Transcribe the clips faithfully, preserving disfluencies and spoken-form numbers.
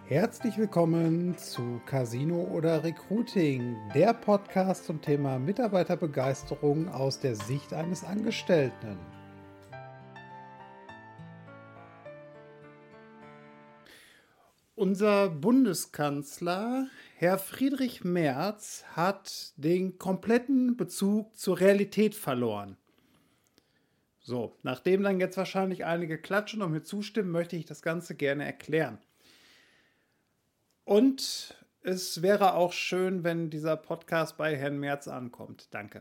Herzlich willkommen zu Casino oder Recruiting, der Podcast zum Thema Mitarbeiterbegeisterung aus der Sicht eines Angestellten. Unser Bundeskanzler, Herr Friedrich Merz, hat den kompletten Bezug zur Realität verloren. So, nachdem dann jetzt wahrscheinlich einige klatschen und mir zustimmen, möchte ich das Ganze gerne erklären. Und es wäre auch schön, wenn dieser Podcast bei Herrn Merz ankommt. Danke.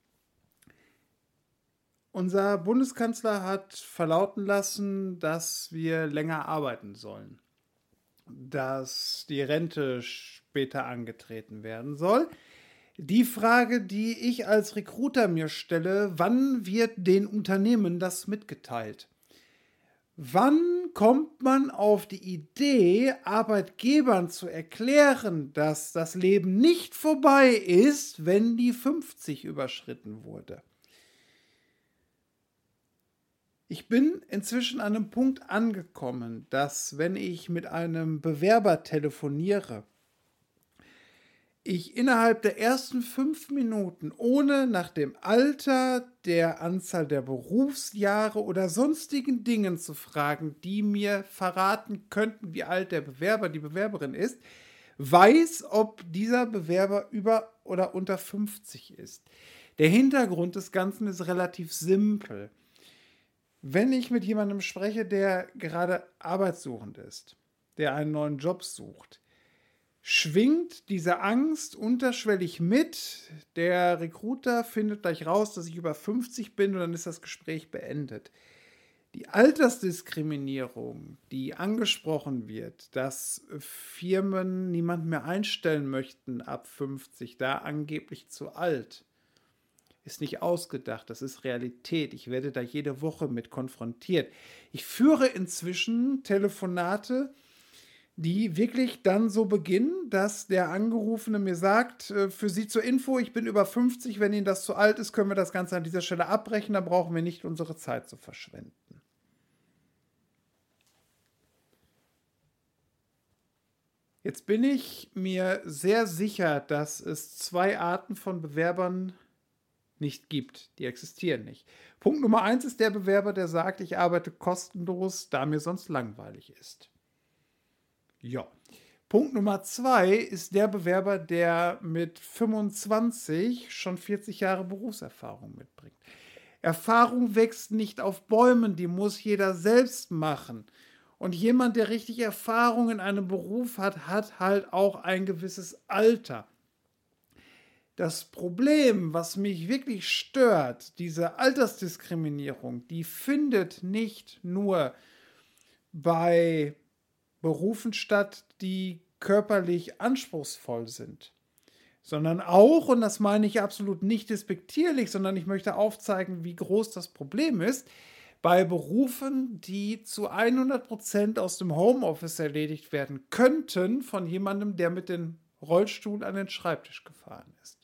Unser Bundeskanzler hat verlauten lassen, dass wir länger arbeiten sollen, dass die Rente später angetreten werden soll. Die Frage, die ich als Recruiter mir stelle: Wann wird den Unternehmen das mitgeteilt? Wann kommt man auf die Idee, Arbeitgebern zu erklären, dass das Leben nicht vorbei ist, wenn die fünfzig überschritten wurde? Ich bin inzwischen an einem Punkt angekommen, dass, wenn ich mit einem Bewerber telefoniere, ich innerhalb der ersten fünf Minuten, ohne nach dem Alter, der Anzahl der Berufsjahre oder sonstigen Dingen zu fragen, die mir verraten könnten, wie alt der Bewerber, die Bewerberin ist, weiß, ob dieser Bewerber über oder unter fünfzig ist. Der Hintergrund des Ganzen ist relativ simpel. Wenn ich mit jemandem spreche, der gerade arbeitssuchend ist, der einen neuen Job sucht, schwingt diese Angst unterschwellig mit. Der Recruiter findet gleich raus, dass ich über fünfzig bin, und dann ist das Gespräch beendet. Die Altersdiskriminierung, die angesprochen wird, dass Firmen niemanden mehr einstellen möchten ab fünfzig, da angeblich zu alt, ist nicht ausgedacht, das ist Realität. Ich werde da jede Woche mit konfrontiert. Ich führe inzwischen Telefonate, die wirklich dann so beginnen, dass der Angerufene mir sagt: Für Sie zur Info, ich bin über fünfzig, wenn Ihnen das zu alt ist, können wir das Ganze an dieser Stelle abbrechen, da brauchen wir nicht unsere Zeit zu verschwenden. Jetzt bin ich mir sehr sicher, dass es zwei Arten von Bewerbern nicht gibt. Die existieren nicht. Punkt Nummer eins ist der Bewerber, der sagt, ich arbeite kostenlos, da mir sonst langweilig ist. Ja. Punkt Nummer zwei ist der Bewerber, der mit fünfundzwanzig schon vierzig Jahre Berufserfahrung mitbringt. Erfahrung wächst nicht auf Bäumen, die muss jeder selbst machen. Und jemand, der richtig Erfahrung in einem Beruf hat, hat halt auch ein gewisses Alter. Das Problem, was mich wirklich stört, diese Altersdiskriminierung, die findet nicht nur bei Berufen statt, die körperlich anspruchsvoll sind, sondern auch, und das meine ich absolut nicht despektierlich, sondern ich möchte aufzeigen, wie groß das Problem ist, bei Berufen, die zu hundert Prozent aus dem Homeoffice erledigt werden könnten von jemandem, der mit dem Rollstuhl an den Schreibtisch gefahren ist.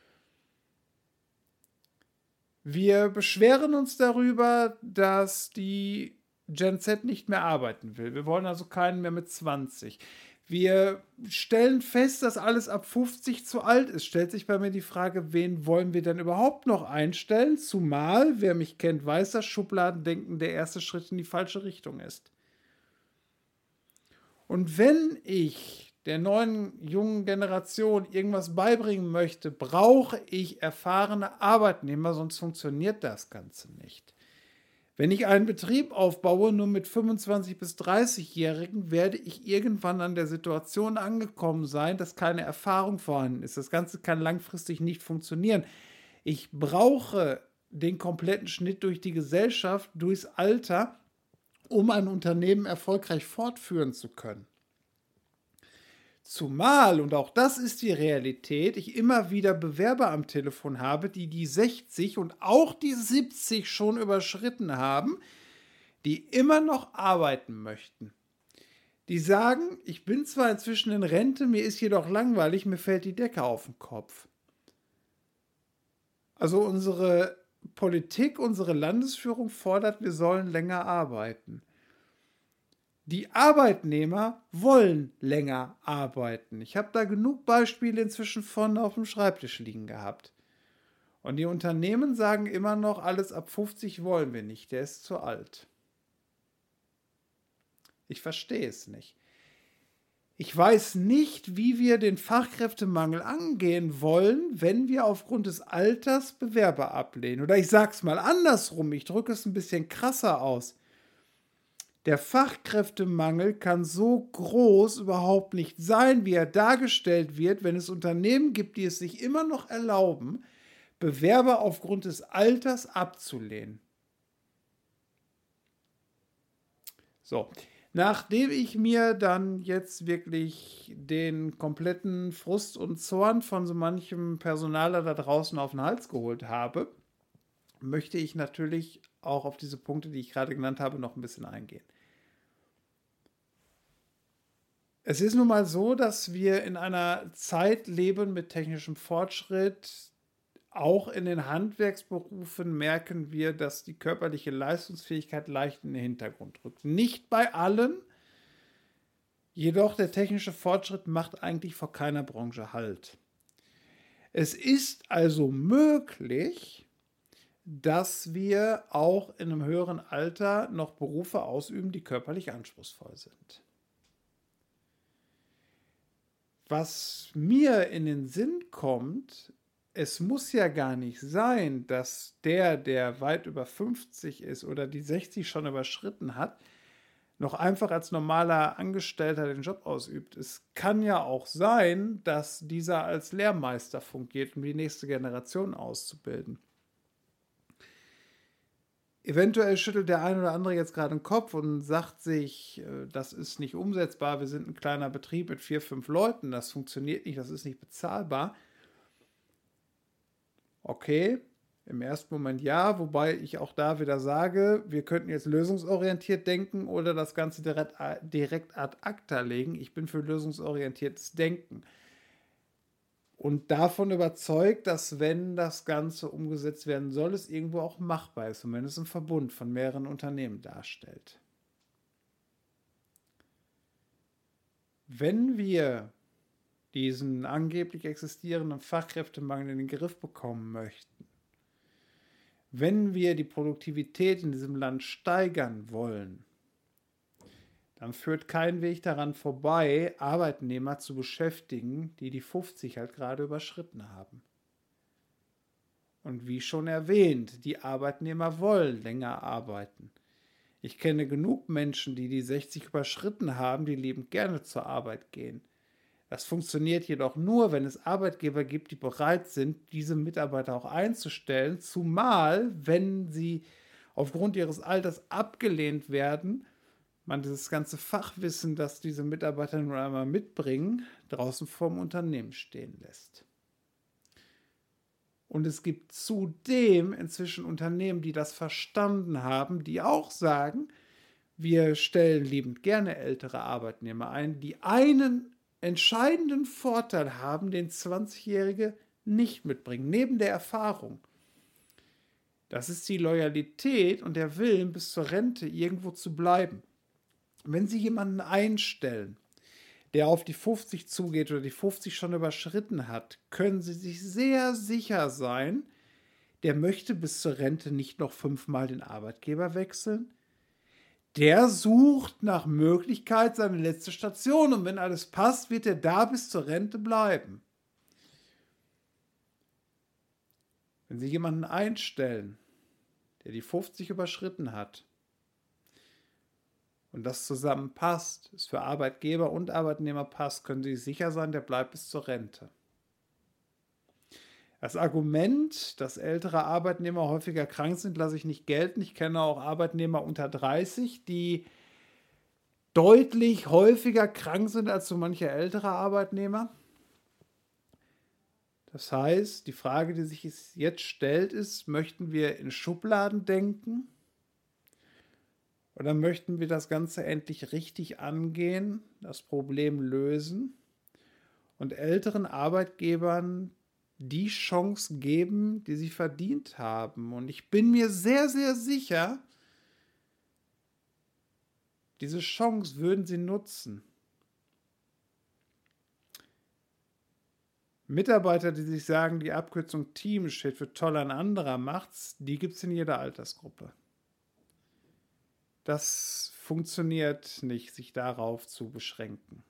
Wir beschweren uns darüber, dass die Gen Z nicht mehr arbeiten will. Wir wollen also keinen mehr mit zwanzig. Wir stellen fest, dass alles ab fünfzig zu alt ist. Stellt sich bei mir die Frage, wen wollen wir denn überhaupt noch einstellen? Zumal, wer mich kennt, weiß, dass Schubladendenken der erste Schritt in die falsche Richtung ist. Und wenn ich der neuen jungen Generation irgendwas beibringen möchte, brauche ich erfahrene Arbeitnehmer, sonst funktioniert das Ganze nicht. Wenn ich einen Betrieb aufbaue, nur mit fünfundzwanzig- bis dreißig-Jährigen, werde ich irgendwann an der Situation angekommen sein, dass keine Erfahrung vorhanden ist. Das Ganze kann langfristig nicht funktionieren. Ich brauche den kompletten Schnitt durch die Gesellschaft, durchs Alter, um ein Unternehmen erfolgreich fortführen zu können. Zumal, und auch das ist die Realität, ich immer wieder Bewerber am Telefon habe, die die sechzig und auch die siebzig schon überschritten haben, die immer noch arbeiten möchten. Die sagen, ich bin zwar inzwischen in Rente, mir ist jedoch langweilig, mir fällt die Decke auf den Kopf. Also unsere Politik, unsere Landesführung fordert, wir sollen länger arbeiten. Die Arbeitnehmer wollen länger arbeiten. Ich habe da genug Beispiele inzwischen von auf dem Schreibtisch liegen gehabt. Und die Unternehmen sagen immer noch, alles ab fünfzig wollen wir nicht, der ist zu alt. Ich verstehe es nicht. Ich weiß nicht, wie wir den Fachkräftemangel angehen wollen, wenn wir aufgrund des Alters Bewerber ablehnen. Oder ich sage es mal andersrum, ich drücke es ein bisschen krasser aus. Der Fachkräftemangel kann so groß überhaupt nicht sein, wie er dargestellt wird, wenn es Unternehmen gibt, die es sich immer noch erlauben, Bewerber aufgrund des Alters abzulehnen. So, nachdem ich mir dann jetzt wirklich den kompletten Frust und Zorn von so manchem Personaler da draußen auf den Hals geholt habe, möchte ich natürlich auch auf diese Punkte, die ich gerade genannt habe, noch ein bisschen eingehen. Es ist nun mal so, dass wir in einer Zeit leben mit technischem Fortschritt. Auch in den Handwerksberufen merken wir, dass die körperliche Leistungsfähigkeit leicht in den Hintergrund rückt. Nicht bei allen, jedoch der technische Fortschritt macht eigentlich vor keiner Branche Halt. Es ist also möglich, dass wir auch in einem höheren Alter noch Berufe ausüben, die körperlich anspruchsvoll sind. Was mir in den Sinn kommt, es muss ja gar nicht sein, dass der, der weit über fünfzig ist oder die sechzig schon überschritten hat, noch einfach als normaler Angestellter den Job ausübt. Es kann ja auch sein, dass dieser als Lehrmeister fungiert, um die nächste Generation auszubilden. Eventuell schüttelt der ein oder andere jetzt gerade den Kopf und sagt sich, das ist nicht umsetzbar, wir sind ein kleiner Betrieb mit vier, fünf Leuten, das funktioniert nicht, das ist nicht bezahlbar. Okay, im ersten Moment ja, wobei ich auch da wieder sage, wir könnten jetzt lösungsorientiert denken oder das Ganze direkt, direkt ad acta legen. Ich bin für lösungsorientiertes Denken. Und davon überzeugt, dass wenn das Ganze umgesetzt werden soll, es irgendwo auch machbar ist und wenn es einen Verbund von mehreren Unternehmen darstellt. Wenn wir diesen angeblich existierenden Fachkräftemangel in den Griff bekommen möchten, wenn wir die Produktivität in diesem Land steigern wollen, dann führt kein Weg daran vorbei, Arbeitnehmer zu beschäftigen, die die fünfzig halt gerade überschritten haben. Und wie schon erwähnt, die Arbeitnehmer wollen länger arbeiten. Ich kenne genug Menschen, die die sechzig überschritten haben, die liebend gerne zur Arbeit gehen. Das funktioniert jedoch nur, wenn es Arbeitgeber gibt, die bereit sind, diese Mitarbeiter auch einzustellen, zumal, wenn sie aufgrund ihres Alters abgelehnt werden, man dieses ganze Fachwissen, das diese Mitarbeiter nun einmal mitbringen, draußen vorm Unternehmen stehen lässt. Und es gibt zudem inzwischen Unternehmen, die das verstanden haben, die auch sagen, wir stellen liebend gerne ältere Arbeitnehmer ein, die einen entscheidenden Vorteil haben, den zwanzigjährige nicht mitbringen, neben der Erfahrung. Das ist die Loyalität und der Willen, bis zur Rente irgendwo zu bleiben. Wenn Sie jemanden einstellen, der auf die fünfzig zugeht oder die fünfzig schon überschritten hat, können Sie sich sehr sicher sein, der möchte bis zur Rente nicht noch fünfmal den Arbeitgeber wechseln. Der sucht nach Möglichkeit seine letzte Station und wenn alles passt, wird er da bis zur Rente bleiben. Wenn Sie jemanden einstellen, der die fünfzig überschritten hat und das zusammenpasst, es für Arbeitgeber und Arbeitnehmer passt, können Sie sicher sein, der bleibt bis zur Rente. Das Argument, dass ältere Arbeitnehmer häufiger krank sind, lasse ich nicht gelten. Ich kenne auch Arbeitnehmer unter dreißig, die deutlich häufiger krank sind als so manche ältere Arbeitnehmer. Das heißt, die Frage, die sich jetzt stellt, ist, möchten wir in Schubladen denken? Oder möchten wir das Ganze endlich richtig angehen, das Problem lösen und älteren Arbeitgebern die Chance geben, die sie verdient haben? Und ich bin mir sehr, sehr sicher, Diese Chance würden sie nutzen. Mitarbeiter, die sich sagen, die Abkürzung Team steht für toll ein anderer macht's, die gibt es in jeder Altersgruppe. Das funktioniert nicht, sich darauf zu beschränken.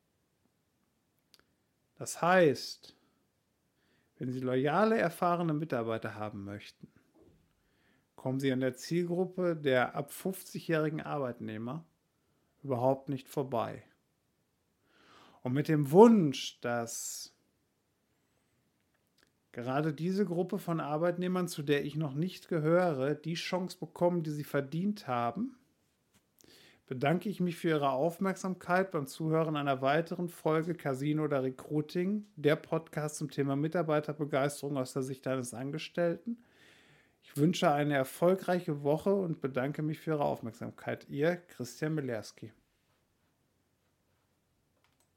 Das heißt, wenn Sie loyale, erfahrene Mitarbeiter haben möchten, kommen Sie an der Zielgruppe der ab fünfzigjährigen Arbeitnehmer überhaupt nicht vorbei. Und mit dem Wunsch, dass gerade diese Gruppe von Arbeitnehmern, zu der ich noch nicht gehöre, die Chance bekommen, die sie verdient haben, bedanke ich mich für Ihre Aufmerksamkeit beim Zuhören einer weiteren Folge Casino oder Recruiting, der Podcast zum Thema Mitarbeiterbegeisterung aus der Sicht eines Angestellten. Ich wünsche eine erfolgreiche Woche und bedanke mich für Ihre Aufmerksamkeit. Ihr Christian Milerski.